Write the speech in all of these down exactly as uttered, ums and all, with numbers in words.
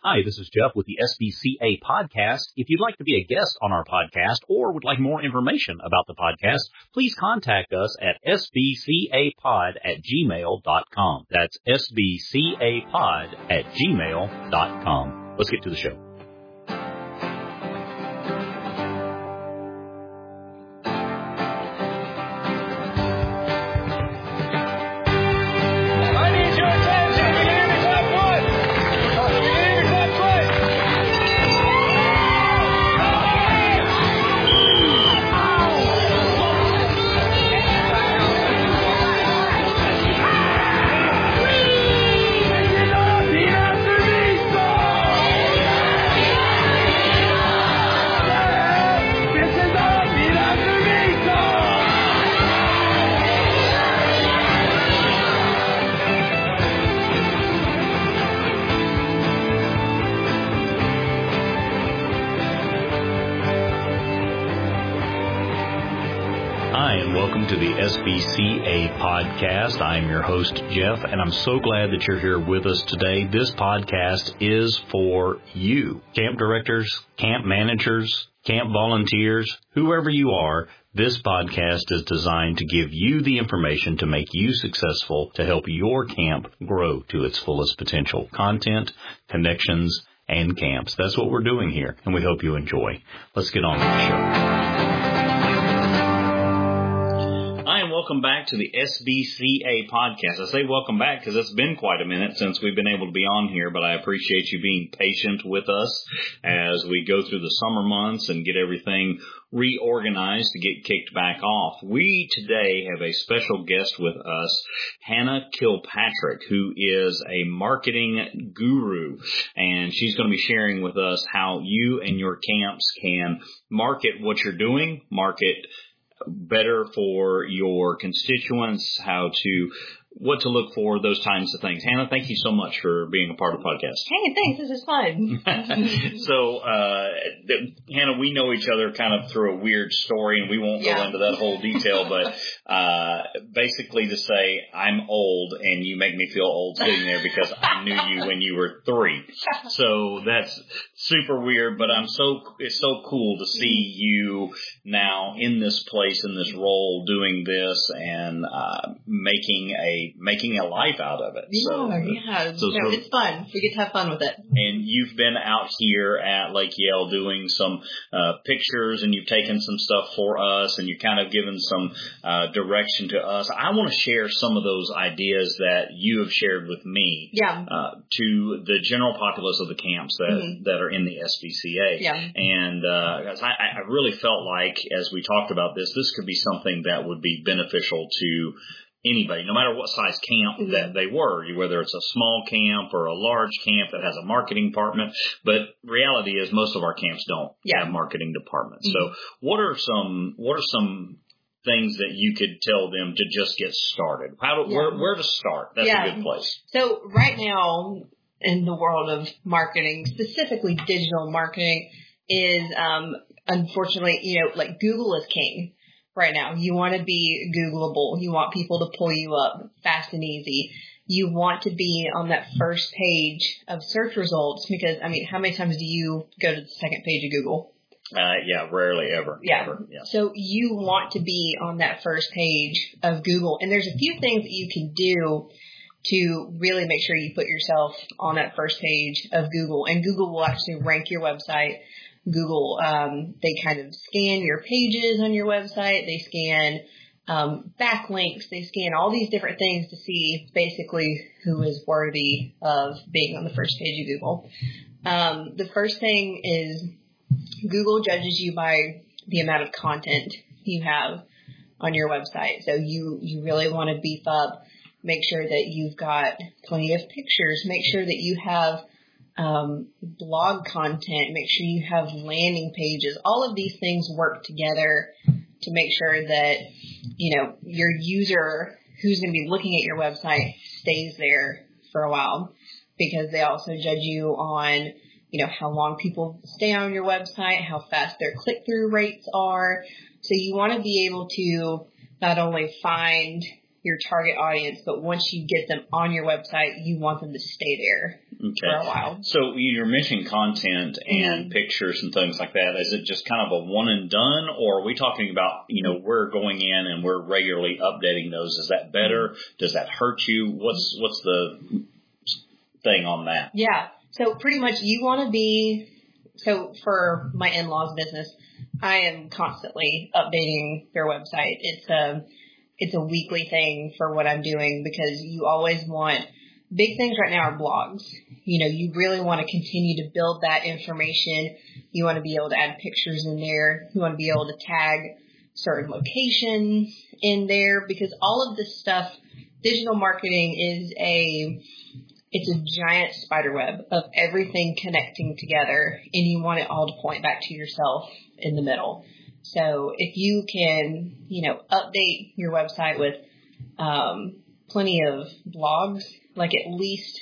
Hi, this is Jeff with the S B C A podcast. If you'd like to be a guest on our podcast or would like more information about the podcast, please contact us at s b c a pod at gmail dot com. That's s b c a pod at gmail dot com. Let's get to the show. To the S B C A podcast. I'm your host, Jeff, and I'm so glad that you're here with us today. This podcast is for you. Camp directors, camp managers, camp volunteers, whoever you are, this podcast is designed to give you the information to make you successful, to help your camp grow to its fullest potential. Content, connections, and camps. That's what we're doing here, and we hope you enjoy. Let's get on with the show. Welcome back to the S B C A podcast. I say welcome back because it's been quite a minute since we've been able to be on here, but I appreciate you being patient with us as we go through the summer months and get everything reorganized to get kicked back off. We today have a special guest with us, Hannah Kilpatrick, who is a marketing guru, and she's going to be sharing with us how you and your camps can market what you're doing, market better for your constituents, how to, what to look for, those kinds of things. Hannah, thank you so much for being a part of the podcast. Hey, thanks. This is fun. so, uh, Hannah, we know each other kind of through a weird story, and we won't yeah. go into that whole detail, but uh, basically to say I'm old and you make me feel old sitting there because I knew you when you were three. So that's super weird, but I'm so, it's so cool to see you now in this place, in this role, doing this and uh, making a making a life out of it. Yeah, so, yeah. So, no, it's fun. We get to have fun with it. And you've been out here at Lake Yale doing some uh, pictures, and you've taken some stuff for us, and you've kind of given some uh, direction to us. I want to share some of those ideas that you have shared with me yeah. uh, to the general populace of the camps that, mm-hmm. that are in the S B C A. Yeah. And uh, I, I really felt like, as we talked about this, this could be something that would be beneficial to anybody, no matter what size camp mm-hmm. that they were, whether it's a small camp or a large camp that has a marketing department. But reality is most of our camps don't yeah. have marketing departments. Mm-hmm. So what are some, what are some things that you could tell them to just get started? How to, yeah. where, where to start? That's yeah. a good place. So right now in the world of marketing, specifically digital marketing, is um, unfortunately, you know, like Google is king. Right now, you want to be Googleable. You want people to pull you up fast and easy. You want to be on that first page of search results because, I mean, how many times do you go to the second page of Google? Uh, yeah, rarely ever. Yeah. Ever. yeah. So you want to be on that first page of Google. And there's a few things that you can do to really make sure you put yourself on that first page of Google. And Google will actually rank your website. Google, um, they kind of scan your pages on your website. They scan um, backlinks. They scan all these different things to see basically who is worthy of being on the first page of Google. Um, the first thing is Google judges you by the amount of content you have on your website. So you, you really want to beef up, make sure that you've got plenty of pictures, make sure that you have Um, blog content, make sure you have landing pages. All of these things work together to make sure that, you know, your user who's going to be looking at your website stays there for a while, because they also judge you on, you know, how long people stay on your website, how fast their click-through rates are. So you want to be able to not only find your target audience, but once you get them on your website, you want them to stay there okay. for a while. So you're mentioning content and mm-hmm. pictures and things like that. Is it just kind of a one and done, or are we talking about, you know, we're going in and we're regularly updating those? Is that better? Does that hurt you? What's what's the thing on that? Yeah. So pretty much you want to be, so for my in-laws business, I am constantly updating their website. It's a, it's a weekly thing for what I'm doing because you always want, big things right now are blogs. You know, you really want to continue to build that information. You want to be able to add pictures in there. You want to be able to tag certain locations in there because all of this stuff, digital marketing is a, it's a giant spider web of everything connecting together, and you want it all to point back to yourself in the middle. So if you can, you know, update your website with um, plenty of blogs, like at least,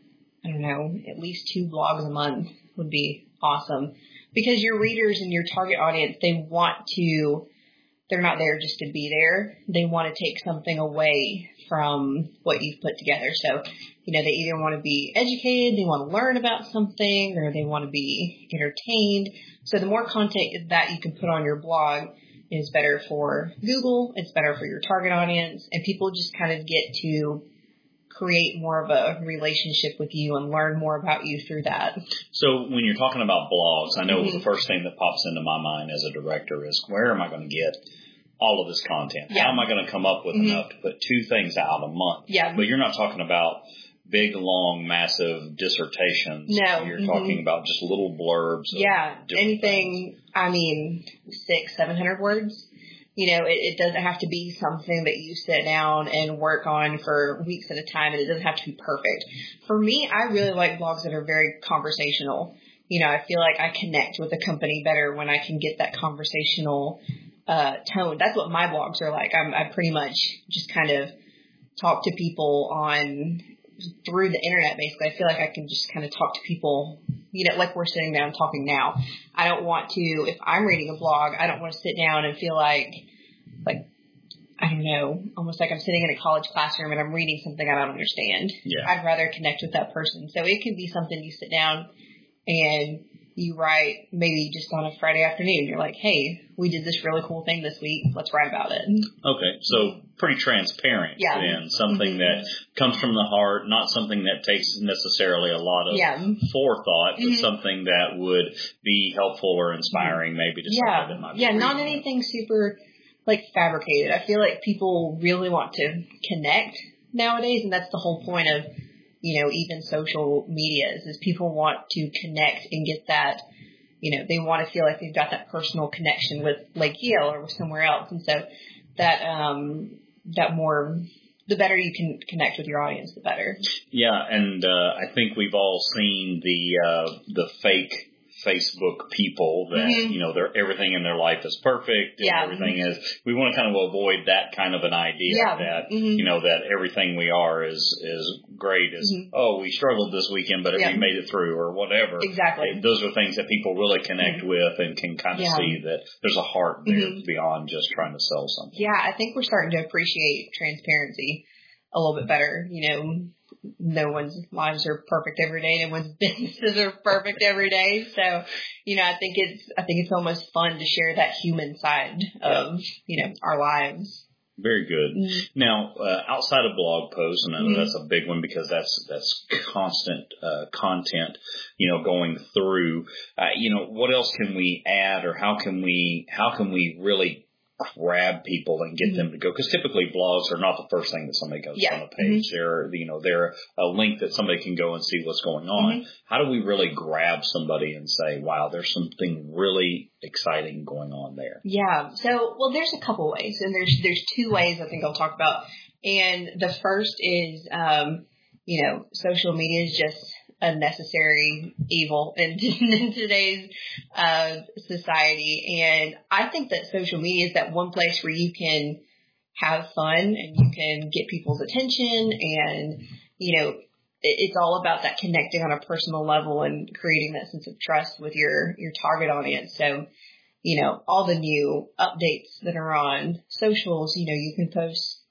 I don't know, at least two blogs a month would be awesome. Because your readers and your target audience, they want to, they're not there just to be there. They want to take something away from what you've put together. So, you know, they either want to be educated, they want to learn about something, or they want to be entertained. So the more content that you can put on your blog is better for Google, it's better for your target audience, and people just kind of get to create more of a relationship with you and learn more about you through that. So when you're talking about blogs, I know mm-hmm. the first thing that pops into my mind as a director is, where am I going to get all of this content? Yeah. How am I going to come up with mm-hmm. enough to put two things out a month? Yeah. But you're not talking about big, long, massive dissertations. No. You're mm-hmm. talking about just little blurbs. Yeah. Anything, things. I mean, six, seven hundred words. You know, it, it doesn't have to be something that you sit down and work on for weeks at a time, and it doesn't have to be perfect. For me, I really like blogs that are very conversational. You know, I feel like I connect with the company better when I can get that conversational uh, tone. That's what my blogs are like. I'm, I pretty much just kind of talk to people on through the internet, basically. I feel like I can just kind of talk to people, you know, like we're sitting down talking now. I don't want to, if I'm reading a blog, I don't want to sit down and feel like, like, I don't know, almost like I'm sitting in a college classroom and I'm reading something I don't understand. Yeah. I'd rather connect with that person. So it can be something you sit down and you write maybe just on a Friday afternoon. You're like, hey, we did this really cool thing this week. Let's write about it. Okay. So pretty transparent. Yeah. Then something mm-hmm. that comes from the heart, not something that takes necessarily a lot of yeah. forethought, mm-hmm. but something that would be helpful or inspiring maybe to yeah. somebody that might be Yeah. Not reading anything super like fabricated. I feel like people really want to connect nowadays, and that's the whole point of, you know, even social media is, is people want to connect and get that, you know, they want to feel like they've got that personal connection with Lake Yale or with somewhere else. And so that, um, that more, the better you can connect with your audience, the better. Yeah. And, uh, I think we've all seen the, uh, the fake Facebook people that, mm-hmm. you know, they're, everything in their life is perfect. And yeah. everything is, we want to kind of avoid that kind of an idea yeah. that, mm-hmm. you know, that everything we are is, is great as, mm-hmm. oh, we struggled this weekend, but yeah. we made it through or whatever. Exactly. And those are things that people really connect mm-hmm. with and can kind of yeah. see that there's a heart there mm-hmm. beyond just trying to sell something. Yeah. I think we're starting to appreciate transparency a little bit better. You know, no one's lives are perfect every day. No one's businesses are perfect every day. So, you know, I think it's, I think it's almost fun to share that human side of, you know, our lives. Very good. Mm-hmm. Now, uh, outside of blog posts, and I know mm-hmm. that's a big one because that's, that's constant, uh, content, you know, going through, uh, you know, what else can we add or how can we, how can we really grab people and get mm-hmm. them to go? Because typically blogs are not the first thing that somebody goes yeah. on a page. Mm-hmm. They're, you know, they're a link that somebody can go and see what's going on. Mm-hmm. How do we really grab somebody and say, wow, there's something really exciting going on there? Yeah. So, well, there's a couple ways, and there's, there's two ways I think I'll talk about. And the first is, um, you know, social media is just a necessary evil in, in today's uh, society. And I think that social media is that one place where you can have fun and you can get people's attention. And, you know, it, it's all about that connecting on a personal level and creating that sense of trust with your, your target audience. So, you know, all the new updates that are on socials, you know, you can post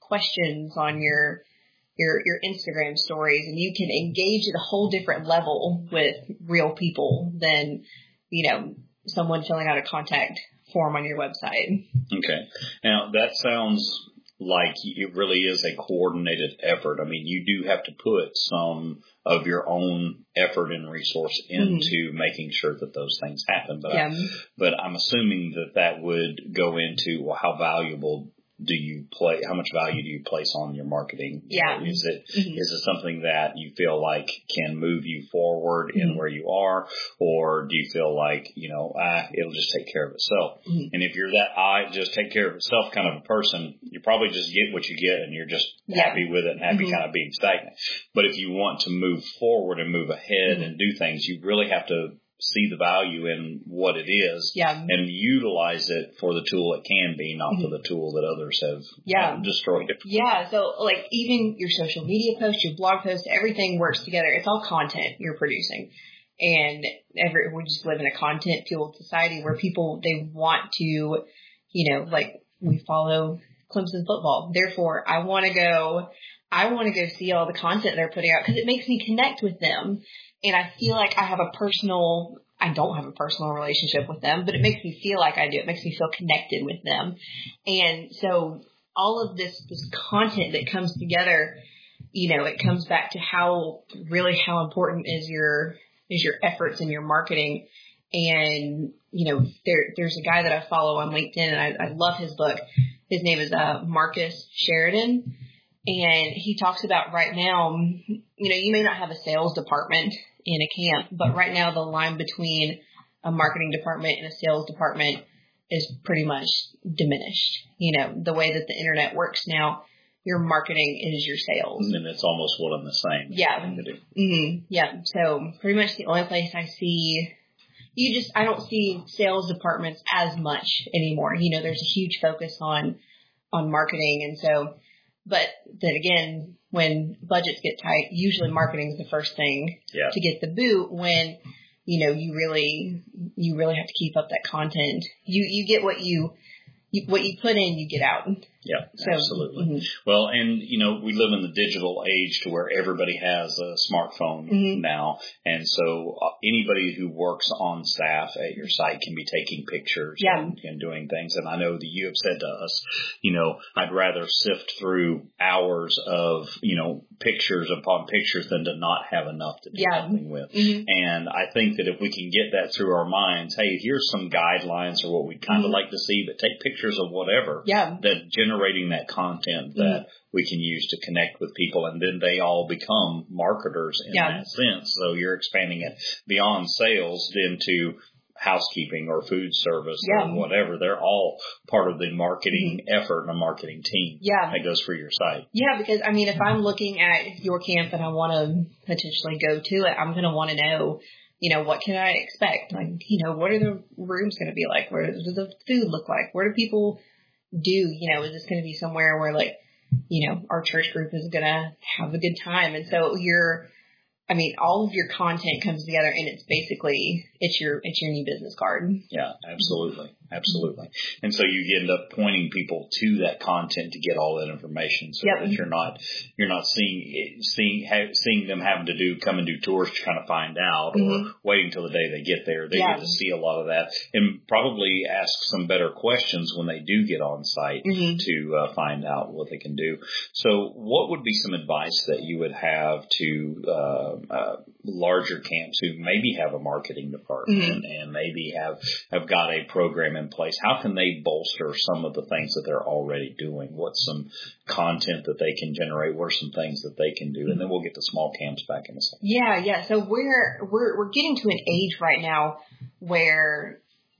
questions on your your your Instagram stories, and you can engage at a whole different level with real people than, you know, someone filling out a contact form on your website. Okay. Now that sounds like it really is a coordinated effort. I mean, you do have to put some of your own effort and resource into mm-hmm. making sure that those things happen. But, yeah. I, but I'm assuming that that would go into, well, how valuable do you play, how much value do you place on your marketing? Yeah. Is it, mm-hmm. is it something that you feel like can move you forward mm-hmm. in where you are? Or do you feel like, you know, ah, it'll just take care of itself? Mm-hmm. And if you're that, I just take care of itself kind of a person, you probably just get what you get and you're just yeah. happy with it and happy mm-hmm. kind of being stagnant. But if you want to move forward and move ahead mm-hmm. and do things, you really have to see the value in what it is yeah. and utilize it for the tool it can be, not mm-hmm. for the tool that others have yeah. um, destroyed it. Yeah. So like even your social media posts, your blog posts, everything works together. It's all content you're producing. And every, we just live in a content fueled society where people, they want to, you know, like we follow Clemson football. Therefore, I want to go, I want to go see all the content they're putting out because it makes me connect with them. And I feel like I have a personal, I don't have a personal relationship with them, but it makes me feel like I do. It makes me feel connected with them. And so all of this, this content that comes together, you know, it comes back to how really how important is your, is your efforts in your marketing. And, you know, there, there's a guy that I follow on LinkedIn and I, I love his book. His name is uh, Marcus Sheridan. And he talks about right now, you know, you may not have a sales department in a camp, but right now the line between a marketing department and a sales department is pretty much diminished. You know, the way that the internet works now, your marketing is your sales. And it's almost one and the same. Yeah. Mm-hmm. Yeah. So pretty much the only place I see, you just, I don't see sales departments as much anymore. You know, there's a huge focus on, on marketing. And so, but then again, when budgets get tight, usually marketing is the first thing yeah. to get the boot when, you know, you really, you really have to keep up that content. You, you get what you, you what you put in, you get out. Yeah, so, absolutely. Mm-hmm. Well, and, you know, we live in the digital age to where everybody has a smartphone mm-hmm. now. And so uh, anybody who works on staff at your site can be taking pictures yeah. and, and doing things. And I know that you have said to us, you know, I'd rather sift through hours of, you know, pictures upon pictures than to not have enough to do yeah. something with. Mm-hmm. And I think that if we can get that through our minds, hey, here's some guidelines or what we'd kind of mm-hmm. like to see, but take pictures of whatever yeah. that generate generating that content that mm-hmm. we can use to connect with people, and then they all become marketers in yeah. that sense. So you're expanding it beyond sales into housekeeping or food service yeah. or whatever. They're all part of the marketing mm-hmm. effort and a marketing team yeah. that goes for your site. Yeah, because I mean, if I'm looking at your camp and I want to potentially go to it, I'm going to want to know, you know, what can I expect? Like, you know, what are the rooms going to be like? Where does the food look like? Where do people do, you know, is this going to be somewhere where like, you know, our church group is going to have a good time? And so you're, I mean, all of your content comes together and it's basically, it's your, it's your new business card. Yeah, absolutely. Absolutely. And so you end up pointing people to that content to get all that information so yep. that you're not, you're not seeing, seeing, ha, seeing them having to do, come and do tours to kind of find out mm-hmm. or waiting till the day they get there. They yeah. get to see a lot of that and probably ask some better questions when they do get on site mm-hmm. to uh, find out what they can do. So what would be some advice that you would have to, uh, uh larger camps who maybe have a marketing department mm-hmm. and maybe have, have got a program in place? How can they bolster some of the things that they're already doing? What's some content that they can generate? What are some things that they can do? And then we'll get to small camps back in a second. Yeah, yeah. So we're we're we're getting to an age right now where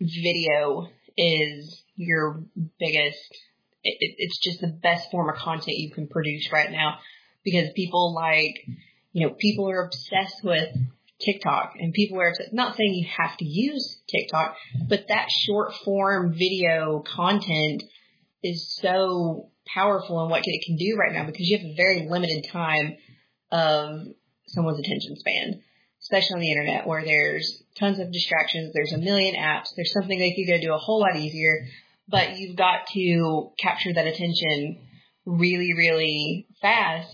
video is your biggest. It, it's just the best form of content you can produce right now because people like, you know, people are obsessed with TikTok and people are not saying you have to use TikTok, but that short form video content is so powerful in what it can do right now because you have a very limited time of someone's attention span, especially on the internet where there's tons of distractions. There's a million apps. There's something they could go do a whole lot easier, but you've got to capture that attention really, really fast.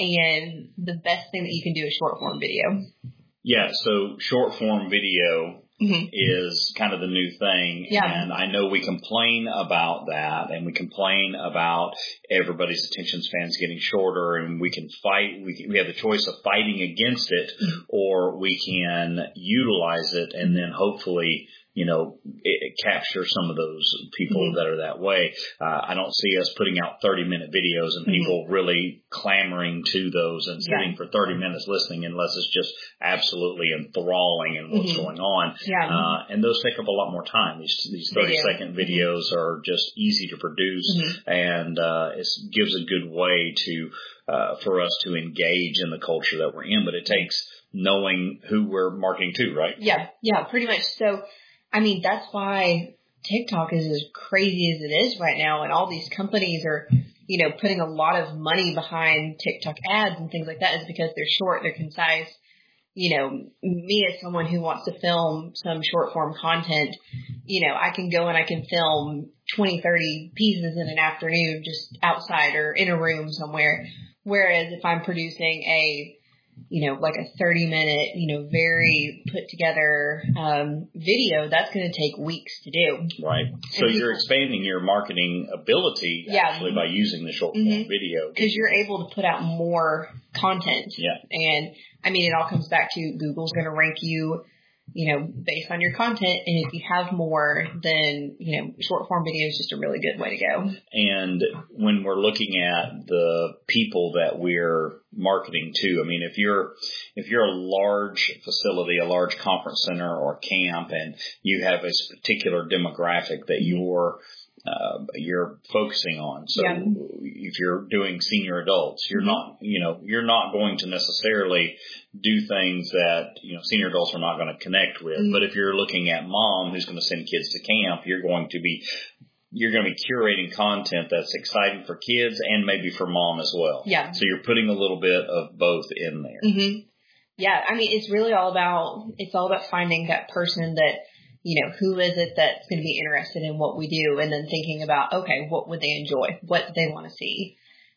And the best thing that you can do is short form video. Yeah. So short form video mm-hmm. is kind of the new thing. Yeah. And I know we complain about that, and we complain about everybody's attention spans getting shorter, and we can fight. We, can, we have the choice of fighting against it, mm-hmm. or we can utilize it and then hopefully, you know, it, it captures some of those people mm-hmm. that are that way. Uh, I don't see us putting out thirty minute videos and mm-hmm. people really clamoring to those and sitting yeah. for thirty minutes listening unless it's just absolutely enthralling in what's mm-hmm. going on. Yeah. Uh, and those take up a lot more time. These, these thirty Video. second videos mm-hmm. are just easy to produce mm-hmm. and, uh, it gives a good way to, uh, for us to engage in the culture that we're in, but it takes knowing who we're marketing to, right? Yeah. Yeah, pretty much. So, I mean, that's why TikTok is as crazy as it is right now. And all these companies are, you know, putting a lot of money behind TikTok ads and things like that is because they're short, they're concise. You know, me as someone who wants to film some short form content, you know, I can go and I can film twenty, thirty pieces in an afternoon just outside or in a room somewhere. Whereas if I'm producing a you know, like a thirty minute, you know, very put together um, video, that's going to take weeks to do. Right. So and you're people, expanding your marketing ability yeah. actually by using the short form mm-hmm. video. Because you're able to put out more content. Yeah. And I mean, it all comes back to Google's going to rank you, you know, based on your content. And if you have more, then, you know, short form video is just a really good way to go. And when we're looking at the people that we're marketing to, I mean, if you're, if you're a large facility, a large conference center or camp, and you have a particular demographic that you're, Uh, you're focusing on. So yeah. if you're doing senior adults, you're mm-hmm. not, you know, you're not going to necessarily do things that, you know, senior adults are not going to connect with. Mm-hmm. But if you're looking at mom who's going to send kids to camp, you're going to be, you're going to be curating content that's exciting for kids and maybe for mom as well. Yeah. So you're putting a little bit of both in there. Mm-hmm. Yeah. I mean, it's really all about, it's all about finding that person that, you know, who is it that's going to be interested in what we do, and then thinking about, okay, what would they enjoy? What do they want to see?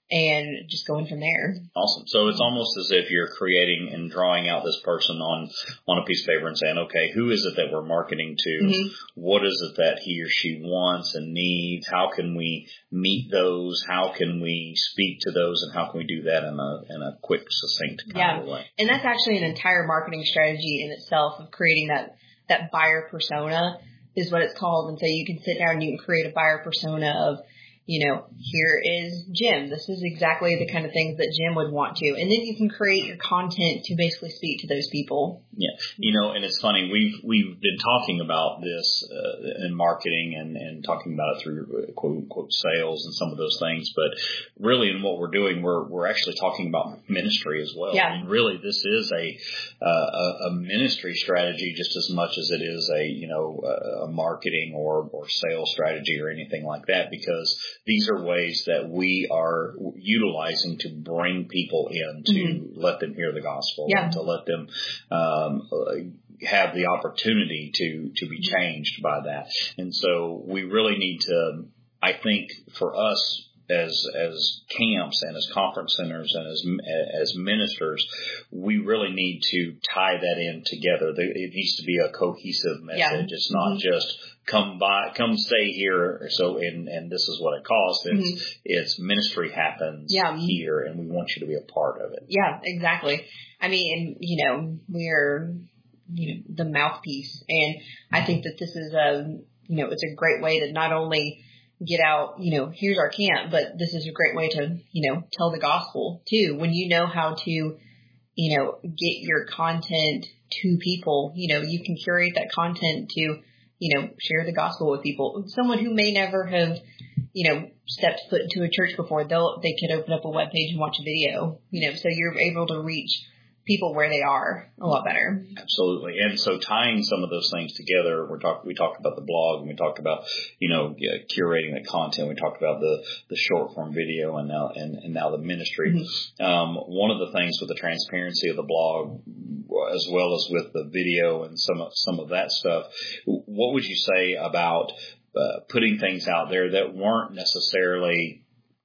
And just going from there. Awesome. So it's almost as if you're creating and drawing out this person on, on a piece of paper and saying, okay, who is it that we're marketing to? Mm-hmm. What is it that he or she wants and needs? How can we meet those? How can we speak to those? And how can we do that in a, in a quick, succinct kind yeah. of way? And that's actually an entire marketing strategy in itself of creating that that buyer persona is what it's called. And so you can sit down and you can create a buyer persona of, you know, here is Jim. This is exactly the kind of things that Jim would want to. And then you can create your content to basically speak to those people. Yeah. You know, and it's funny. We've, we've been talking about this uh, in marketing and, and talking about it through quote unquote sales and some of those things. But really in what we're doing, we're, we're actually talking about ministry as well. Yeah. I mean, really this is a, uh, a ministry strategy just as much as it is a, you know, a marketing or, or sales strategy or anything like that, because these are ways that we are utilizing to bring people in, to mm-hmm. let them hear the gospel, yeah. and to let them um, have the opportunity to, to be changed by that. And so we really need to, I think for us, as as camps and as conference centers and as as ministers, we really need to tie that in together. It needs to be a cohesive message. Yeah. It's not mm-hmm. just come by, come stay here. So, and, and this is what it costs. It's, mm-hmm. it's ministry happens yeah. here, and we want you to be a part of it. Yeah, exactly. I mean, you know, we're, you know, the mouthpiece, and I think that this is a, you know, it's a great way to not only get out, you know, here's our camp, but this is a great way to, you know, tell the gospel too. When you know how to, you know, get your content to people, you know, you can curate that content to, you know, share the gospel with people. Someone who may never have, you know, stepped foot into a church before, they'll, they could open up a web page and watch a video, you know, so you're able to reach people where they are a lot better. Absolutely. And so tying some of those things together, we're talking, we talked about the blog, and we talked about, you know, yeah, curating the content. We talked about the, the short form video, and now, and, and now the ministry. Mm-hmm. Um, one of the things with the transparency of the blog, as well as with the video and some, some of that stuff, what would you say about uh, putting things out there that weren't necessarily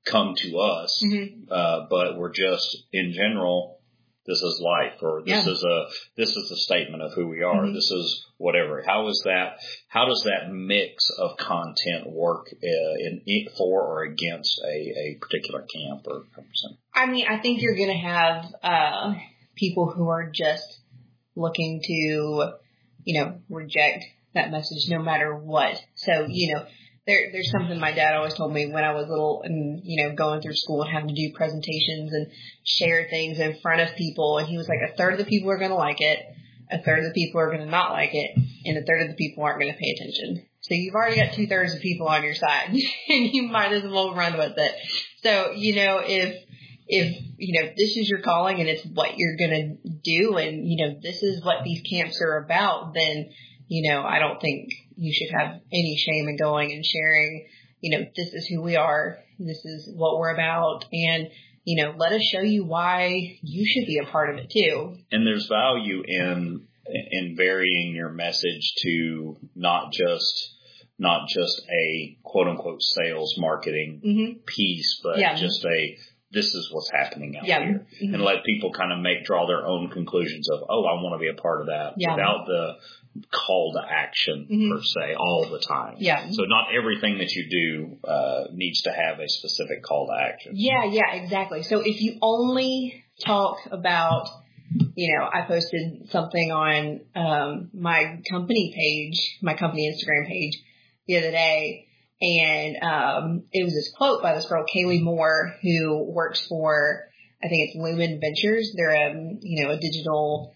come to us, mm-hmm. uh, but we're just in general. This is life, or this yeah. is a this is a statement of who we are. Mm-hmm. This is whatever. How is that? How does that mix of content work uh, in for or against a, a particular camp or person? I mean, I think you're going to have uh, people who are just looking to, you know, reject that message no matter what. So, you know. There, there's something my dad always told me when I was little and, you know, going through school and having to do presentations and share things in front of people. And he was like, a third of the people are going to like it, a third of the people are going to not like it, and a third of the people aren't going to pay attention. So you've already got two thirds of people on your side, and you might as well run with it. So, you know, if, if, you know, this is your calling and it's what you're going to do and, you know, this is what these camps are about, then, you know, I don't think you should have any shame in going and sharing, you know, this is who we are, this is what we're about, and, you know, let us show you why you should be a part of it too. And there's value in in varying your message to not just not just a quote unquote sales marketing mm-hmm. piece, but yeah. just a this is what's happening out yeah. here, mm-hmm. and let people kind of make draw their own conclusions of, oh, I want to be a part of that yeah. without the call to action mm-hmm. per se all the time. Yeah. So not everything that you do uh, needs to have a specific call to action. Yeah, yeah, exactly. So if you only talk about, you know, I posted something on um, my company page, my company Instagram page the other day, and um, it was this quote by this girl, Kaylee Moore, who works for, I think it's Lumen Ventures. They're a, you know, a digital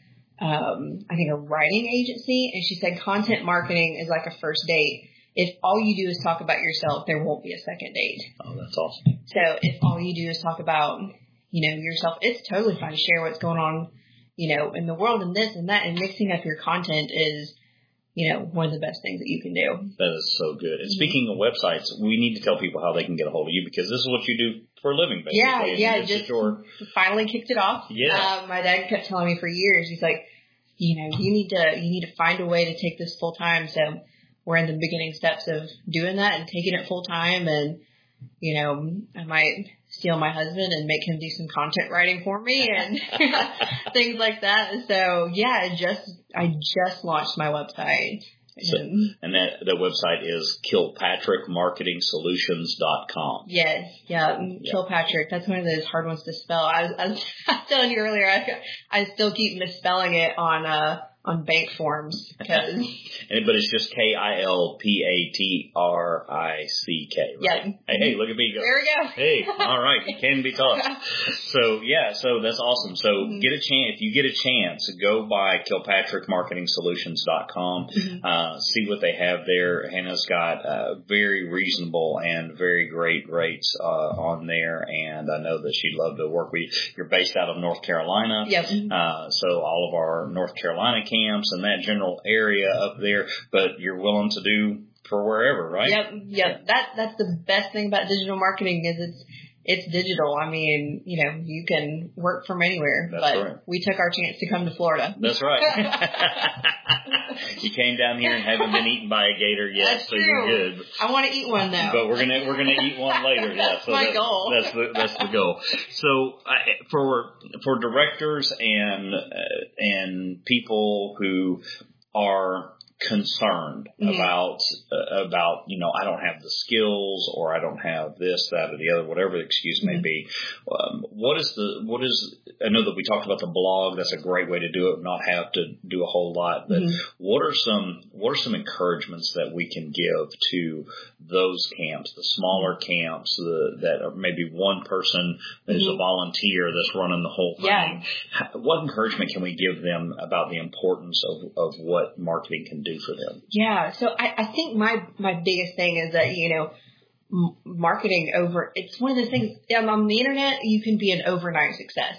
Um, I think a writing agency, and she said content marketing is like a first date. If all you do is talk about yourself, there won't be a second date. Oh, that's awesome. So if all you do is talk about, you know, yourself, it's totally fine to share what's going on, you know, in the world and this and that, and mixing up your content is, you know, one of the best things that you can do. That is so good. And speaking of websites, we need to tell people how they can get a hold of you, because this is what you do for a living, basically. Yeah, yeah, just your... finally kicked it off. Yeah. Uh, my dad kept telling me for years, he's like, you know, you need to, you need to find a way to take this full time. So we're in the beginning steps of doing that and taking it full time. And, you know, I might steal my husband and make him do some content writing for me and things like that. So yeah, I just, I just launched my website. So, and that the website is Kilpatrick Marketing Solutions dot com. Yes, yeah, yeah, Kilpatrick. That's one of those hard ones to spell. I was, I was, I was telling you earlier, I, I still keep misspelling it on uh on bank forms because. and, but it's just K I L P A T R I C K. Right? Yeah. Hey, hey, look at me go. There we go. Hey, all right, it can be taught. So yeah, so that's awesome. So mm-hmm. get a chance. If you get a chance, go by Kilpatrick Marketing Solutions dot com. Mm-hmm. Uh, see what they have there. Hannah's got uh, very reasonable and very great rates uh, on there, and I know that she'd love to work with you. You're based out of North Carolina. Yep. Uh, so all of our North Carolina camps and that general area up there, but you're willing to do for wherever, right? Yep, yep. Yeah. That that's the best thing about digital marketing is it's it's digital. I mean, you know, you can work from anywhere. That's but right. We took our chance to come to Florida. That's right. You came down here and haven't been eaten by a gator yet, that's so true. You're good. I want to eat one though. But we're gonna we're gonna eat one later. Yeah, that's so my that, goal. That's the that's the goal. So uh, for for directors and uh, and people who are concerned mm-hmm. about uh, about you know I don't have the skills, or I don't have this, that, or the other, whatever the excuse mm-hmm. may be. Um, what is the what is I know that we talked about the blog. That's a great way to do it. Not have to do a whole lot. But mm-hmm. what are some what are some encouragements that we can give to those camps, the smaller camps, the, that are maybe one person that mm-hmm. is a volunteer that's running the whole thing? Yeah. What encouragement can we give them about the importance of of what marketing can do for them? Yeah. So I, I think my, my biggest thing is that, you know, m- marketing over, it's one of the things um, on the internet, you can be an overnight success,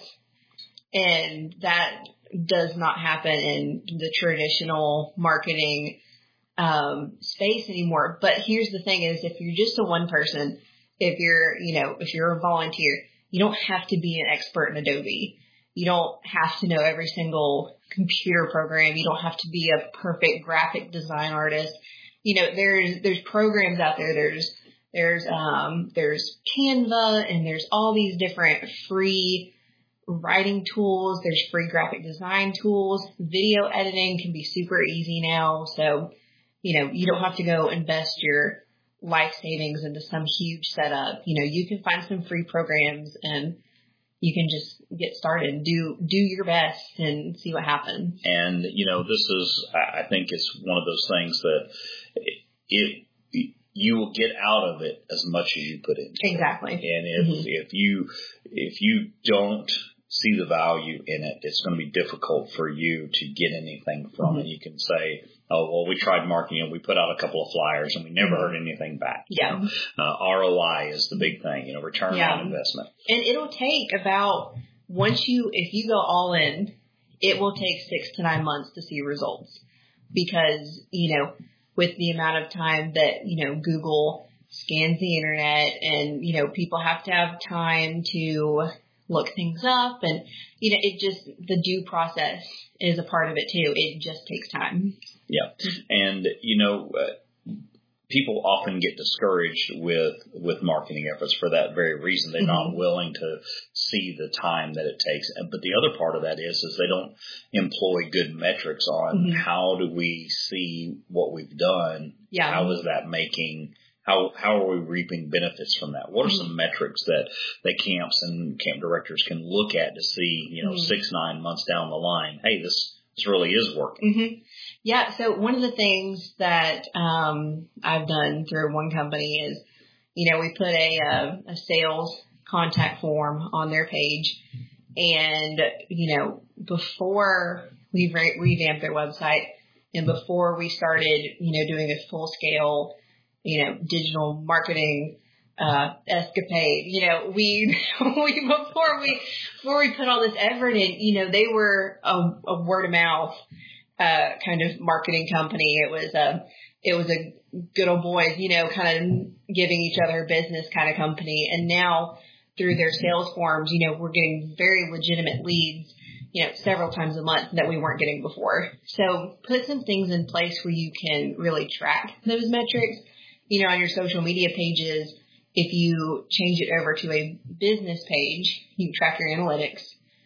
and that does not happen in the traditional marketing, um, space anymore. But here's the thing is, if you're just a one person, if you're, you know, if you're a volunteer, you don't have to be an expert in Adobe. You don't have to know every single computer program. You don't have to be a perfect graphic design artist. You know, there's, there's programs out there. There's, There's, um, there's Canva, and there's all these different free writing tools. There's free graphic design tools. Video editing can be super easy now. So, you know, you don't have to go invest your life savings into some huge setup. You know, you can find some free programs and you can just get started, do, do your best and see what happens. And, you know, this is, I think it's one of those things that it, it you will get out of it as much as you put into exactly. it. And if, mm-hmm. if you, if you don't see the value in it, it's going to be difficult for you to get anything from mm-hmm. it. You can say, oh, well, we tried marketing and we put out a couple of flyers and we never mm-hmm. heard anything back. Yeah. You know? uh, R O I is the big thing, you know, return yeah. on investment. And it'll take about, once you, if you go all in, it will take six to nine months to see results because, you know, with the amount of time that, you know, Google scans the internet and, you know, people have to have time to look things up and, you know, it just, the due process is a part of it too. It just takes time. Yeah. And, you know, uh, people often get discouraged with, with marketing efforts for that very reason. They're mm-hmm. not willing to see the time that it takes. But the other part of that is, is they don't employ good metrics on mm-hmm. how do we see what we've done? Yeah. How is that making How how are we reaping benefits from that? What are some metrics that, that camps and camp directors can look at to see, you know, mm-hmm. six, nine months down the line, hey, this, this really is working? Mm-hmm. Yeah, so one of the things that um, I've done through one company is, you know, we put a, a, a sales contact form on their page. And, you know, before we re- revamped their website and before we started, you know, doing a full scale, you know, digital marketing, uh, escapade, you know, we, we, before we, before we put all this effort in, you know, they were a, a word of mouth, uh, kind of marketing company. It was a, it was a good old boys, you know, kind of giving each other business kind of company. And now through their sales forms, you know, we're getting very legitimate leads, you know, several times a month that we weren't getting before. So put some things in place where you can really track those metrics. You know, on your social media pages, if you change it over to a business page, you can track your analytics.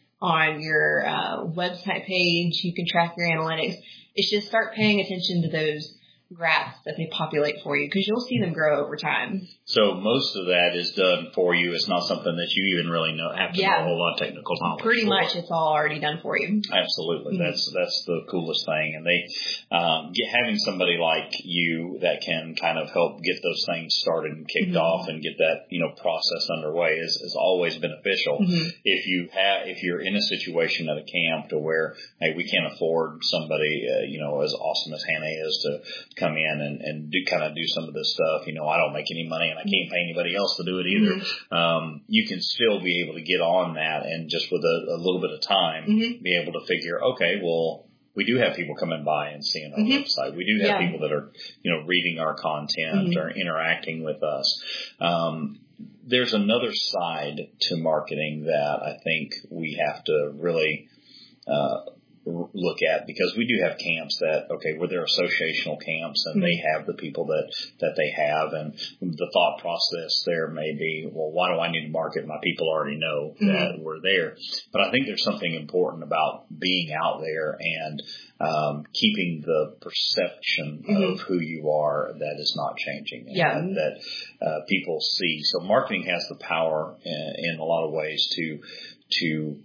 On your uh, website page, you can track your analytics. It's just start paying attention to those graphs that they populate for you because you'll see them grow over time. So most of that is done for you. It's not something that you even really know have to yeah. know a whole lot of technical knowledge. Pretty for. much, it's all already done for you. Absolutely, Mm-hmm. that's that's the coolest thing. And they um, get, having somebody like you that can kind of help get those things started and kicked mm-hmm. off and get that you know process underway is, is always beneficial. Mm-hmm. If you have if you're in a situation at a camp to where hey we can't afford somebody uh, you know as awesome as Hannah is to come in and, and do kind of do some of this stuff. You know, I don't make any money and I can't pay anybody else to do it either. Mm-hmm. Um, you can still be able to get on that and just with a, a little bit of time, mm-hmm. be able to figure, okay, well, we do have people coming by and seeing our mm-hmm. website. We do have yeah. people that are, you know, reading our content mm-hmm. or interacting with us. Um, there's another side to marketing that I think we have to really, uh, look at because we do have camps that, okay, where they're associational camps and mm-hmm. they have the people that, that they have. And the thought process there may be, well, why do I need to market? My people already know mm-hmm. that we're there. But I think there's something important about being out there and um, keeping the perception mm-hmm. of who you are that is not changing. Yeah. And that uh, people see. So marketing has the power in, in a lot of ways to, to,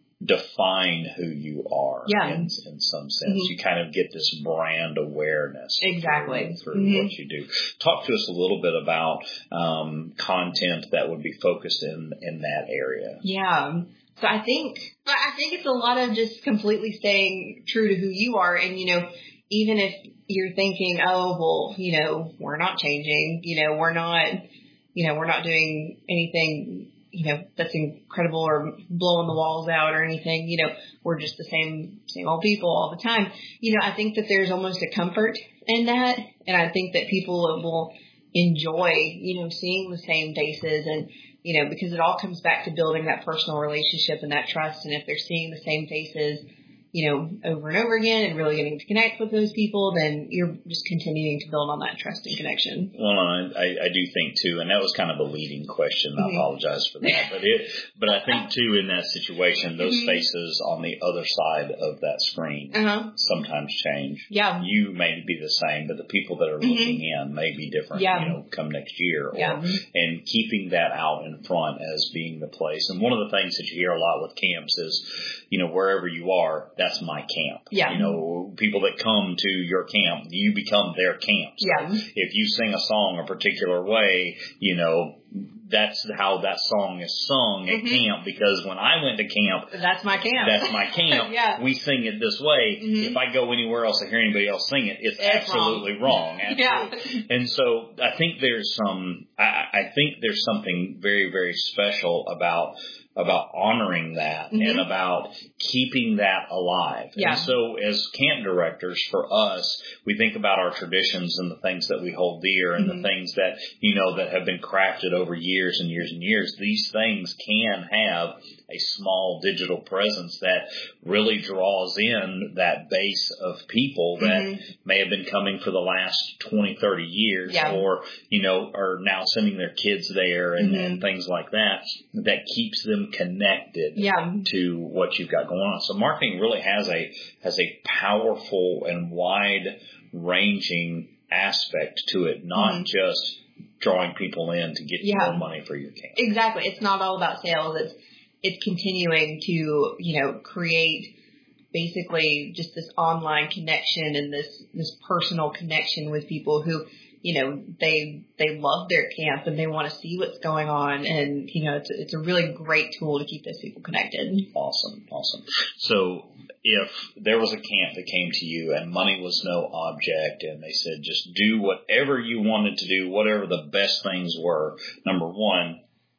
define who you are yeah. in, in some sense. Mm-hmm. You kind of get this brand awareness exactly through, through mm-hmm. what you do. Talk to us a little bit about um, content that would be focused in, in that area. Yeah. So I think, I think it's a lot of just completely staying true to who you are. And, you know, even if you're thinking, oh, well, you know, we're not changing, you know, we're not, you know, we're not doing anything you know, that's incredible or blowing the walls out or anything, you know, we're just the same, same old people all the time. You know, I think that there's almost a comfort in that. And I think that people will enjoy, you know, seeing the same faces and, you know, because it all comes back to building that personal relationship and that trust. And if they're seeing the same faces, you know, over and over again and really getting to connect with those people, then you're just continuing to build on that trust and connection. Well, I, I do think too, and that was kind of a leading question. I apologize for that, but it, but I think too in that situation, those mm-hmm. faces on the other side of that screen uh-huh. sometimes change. Yeah, you may be the same, but the people that are mm-hmm. looking in may be different. Yeah. You know, come next year, or, yeah. and keeping that out in front as being the place. And one of the things that you hear a lot with camps is, you know, wherever you are, that's my camp. Yeah. You know, people that come to your camp, you become their camp. So yeah. if you sing a song a particular way, you know, that's how that song is sung at mm-hmm. camp, because when I went to camp, that's my camp. That's my camp. yeah. We sing it this way. Mm-hmm. If I go anywhere else and hear anybody else sing it, it's, it's absolutely wrong. wrong. Absolutely. yeah. And so I think there's some, I, I think there's something very, very special about about honoring that mm-hmm. and about keeping that alive. Yeah. And so as camp directors, for us, we think about our traditions and the things that we hold dear and mm-hmm. the things that, you know, that have been crafted over years and years and years. These things can have a small digital presence that really draws in that base of people that mm-hmm. may have been coming for the last twenty, thirty years yeah. or, you know, are now sending their kids there and, mm-hmm. and things like that, that keeps them connected yeah. to what you've got going on. So marketing really has a, has a powerful and wide ranging aspect to it, not mm-hmm. just drawing people in to get yeah. more money for your camp. Exactly. It's not all about sales. It's, it's continuing to, you know, create basically just this online connection and this, this personal connection with people who, you know, they, they love their camp and they want to see what's going on. And, you know, it's, it's a really great tool to keep those people connected. Awesome. Awesome. So if there was a camp that came to you and money was no object and they said, just do whatever you wanted to do, whatever the best things were, number one,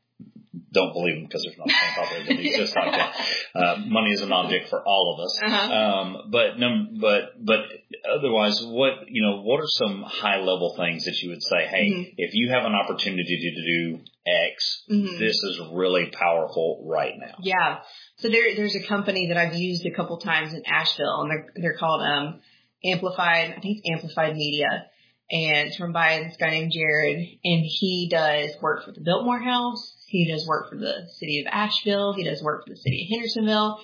don't believe them because there's not probably that exists like that. Uh, money is an object for all of us. Uh-huh. Um, but, num- but, but otherwise, what, you know, what are some high level things that you would say, hey, mm-hmm. if you have an opportunity to do X, mm-hmm. this is really powerful right now? Yeah. So there, there's a company that I've used a couple times in Asheville, and they're, they're called, um, Amplified, I think it's Amplified Media. And it's run by this guy named Jared, and he does work for the Biltmore House. He does work for the city of Asheville. He does work for the city of Hendersonville.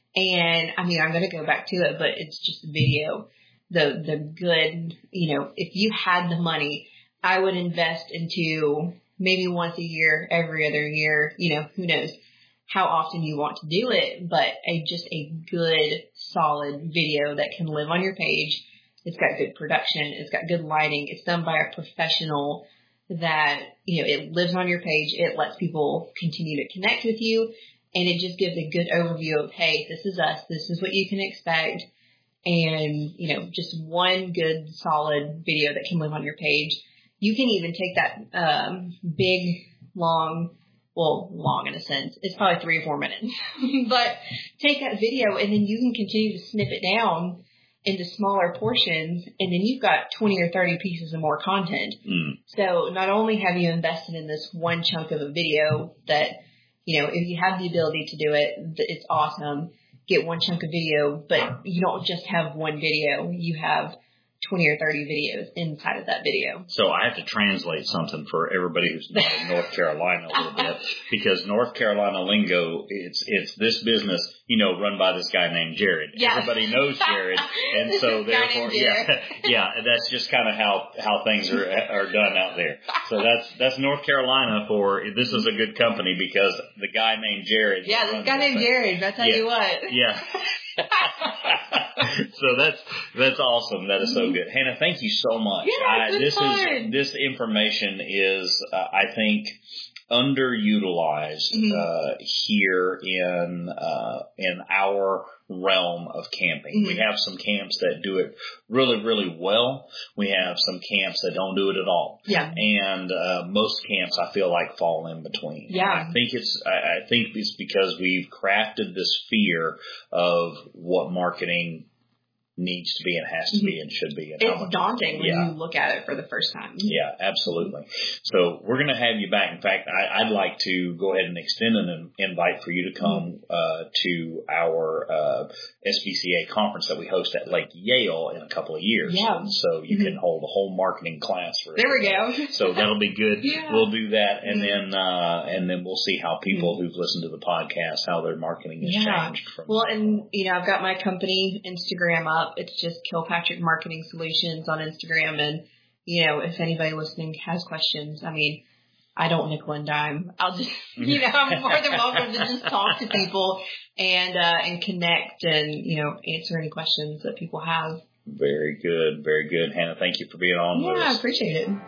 And I mean, I'm going to go back to it, but it's just a video. The, the good, you know, if you had the money, I would invest into maybe once a year, every other year, you know, who knows how often you want to do it, but a, just a good, solid video that can live on your page. It's got good production. It's got good lighting. It's done by a professional that, you know, it lives on your page. It lets people continue to connect with you. And it just gives a good overview of, hey, this is us. This is what you can expect. And, you know, just one good, solid video that can live on your page. You can even take that um, big, long, well, long in a sense. It's probably three or four minutes. But take that video and then you can continue to snip it down into smaller portions, and then you've got twenty or thirty pieces of more content. Mm. So not only have you invested in this one chunk of a video that, you know, if you have the ability to do it, it's awesome. Get one chunk of video, but you don't just have one video. You have twenty or thirty videos inside of that video. So I have to translate something for everybody who's not in North Carolina a little bit, because North Carolina lingo, it's it's this business, you know, run by this guy named Jared. Yeah. Everybody knows Jared, and so therefore, yeah, yeah, that's just kind of how how things are are done out there. So that's that's North Carolina for this is a good company because the guy named Jared. Yeah, this guy named Jared. That's how yeah. you what. Yeah. So that's that's awesome. That is so good, Hannah. Thank you so much. Yeah, I, this fun. is this information is uh, I think underutilized mm-hmm. uh, here in uh, in our realm of camping. Mm-hmm. We have some camps that do it really, really well. We have some camps that don't do it at all. Yeah. And uh, most camps, I feel like, fall in between. Yeah. I think it's I, I think it's because we've crafted this fear of what marketing needs to be and has to be and should be. And it's how much, daunting when yeah. you look at it for the first time. Yeah, absolutely. So we're going to have you back. In fact, I, I'd like to go ahead and extend an invite for you to come uh, to our uh, S B C A conference that we host at Lake Yale in a couple of years. Yeah. So you mm-hmm. can hold a whole marketing class for There we go. So that'll be good. Yeah. We'll do that, and mm-hmm. then uh, and then we'll see how people mm-hmm. who've listened to the podcast, how their marketing has yeah. changed. From well, and you know, I've got my company Instagram up. It's just Kilpatrick Marketing Solutions on Instagram, and you know, if anybody listening has questions, I mean, I don't nickel and dime. I'll just, you know, I'm more than welcome to just talk to people and uh, and connect and you know answer any questions that people have. Very good, very good, Hannah. Thank you for being on yeah, with us. Yeah, I appreciate it.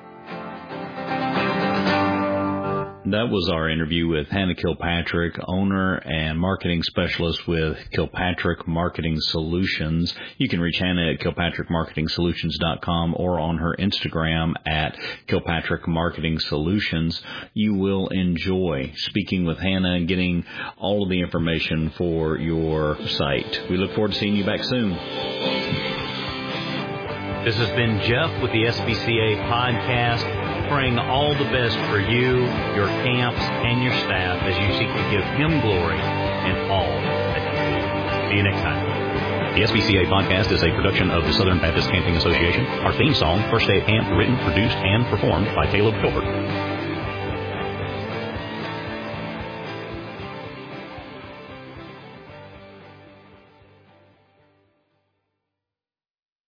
That was our interview with Hannah Kilpatrick, owner and marketing specialist with Kilpatrick Marketing Solutions. You can reach Hannah at kilpatrick marketing solutions dot com or on her Instagram at Kilpatrick Marketing Solutions. You will enjoy speaking with Hannah and getting all of the information for your site. We look forward to seeing you back soon. This has been Jeff with the S B C A podcast. Praying all the best for you, your camps, and your staff as you seek to give Him glory in all that you do. See you next time. The S B C A podcast is a production of the Southern Baptist Camping Association. Our theme song, First Day at Camp, written, produced, and performed by Caleb Colbert.